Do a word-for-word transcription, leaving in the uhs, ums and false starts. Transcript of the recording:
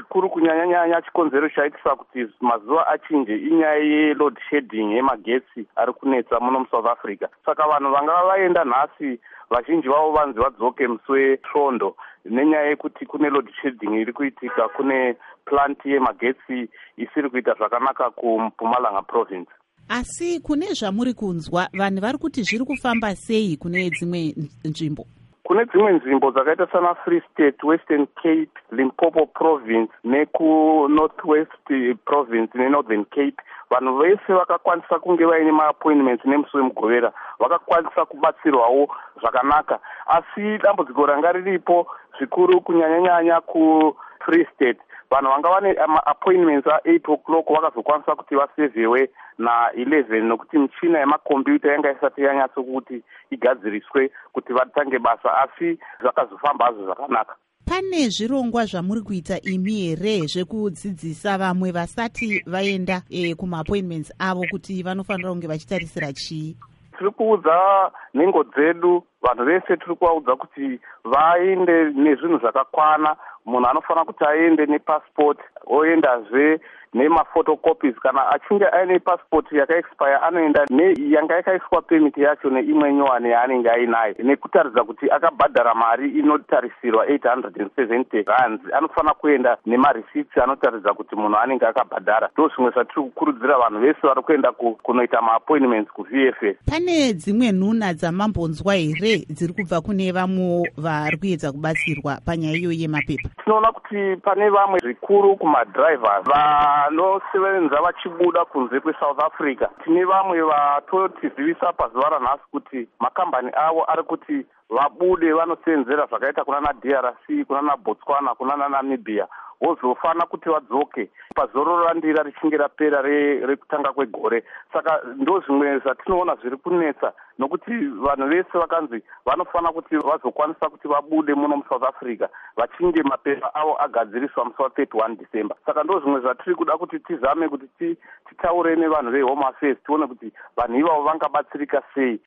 chikuru kunyanya-nyanya chikonzero chaitisa kuti mazuva achinje inyaya yeload shedding yemagetsi ari kunetsa muno muSouth Africa. Saka vanhu vanga vaenda nhasi vazhinji vavo vanzi vadzoke musi wesvondo nenyaya yekuti kune load shedding iri kuitika, kune plant yemagetsi isiri kuita zvakanaka kuMpumalanga province. Asi kune zvamuri kunzwa vanhu vari kuti zviri kufamba sei kune dzimwe nzvimbo? Kune dzimwe nzvimbo dzakaita sana Free State, Western Cape, Limpopo province neku North West province neNorthern Cape, vanhu vese vakakwanisa kunge vaine ma-appointments nemusi wemugovera, vakakwanisa kubatsirwawo zvakanaka. Asi dambudziko ranga riripo zvikuru kunyanya-nyanya ku Free State, vanhu vanga vane ma-appointments a-eight o'clock vakazokwanisa kuti vasevhewe na eleven nokuti michina yemakombiyuta yanga isati yanyatso kuti igadziriswe kuti vatange basa, asi zvakazofamba hazvo zvakanaka. Pane zvirongwa zvamuri kuita imi here zvekudzidzisa vamwe vasati vaenda e, kuma-appointments avo kuti vanofanira kunge vachitarisira chii? Tiri kuudza nhengo dzedu vanhu vese, tiri kuvaudza kuti vaende nezvinhu zvakakwana. Munhu anofanira kuti aende nepassport, oendazve nemafotocopies. Kana achinge aine passport yakaexpire anoenda neyanga yakaiswa permit yacho neimwe nyowani yaanenge ainayo, nekutaridza kuti akabhadhara mari inotarisirwa eight hundred seventy rands. Anofanira kuenda nemareceipts anotaridza kuti munhu anenge akabhadhara. Ndo zvimwe zvatiri kukurudzira vanhu vese vari kuenda kunoita ma-appointments ku-V F S. Pane dzimwe nhuna dzamambonzwa here dziri kubva kune vamwe vari kuedza kubatsirwa panyaya iyo yemapepa? Tinoona kuti pane vamwe zvikuru kumadrivers vanosevenza vachibuda kunze kweSouth Africa. Tine vamwe vatotizivisa pazuva ranhasi kuti makambani avo ari kuti vabude vanosenzera zvakaita kunana D R C, kunana Botswana, kunana Namibia, wozofana kuti vadzoke pazoro randira richinge rapera rekutanga re kwegore. Saka ndo zvimwe zvatinoona zviri kunetsa, nokuti vanhu vese vakanzi vanofana kuti vazokwanisa kuti vabude muno muSouth Africa vachinge mapepa avo agadziriswa musi wa thirty-one December. Saka ndo zvimwe zvatiri kuda kuti tizame kuti titaure nevanhu veHome Affairs tione kuti vanhu ivavo vangabatsirika sei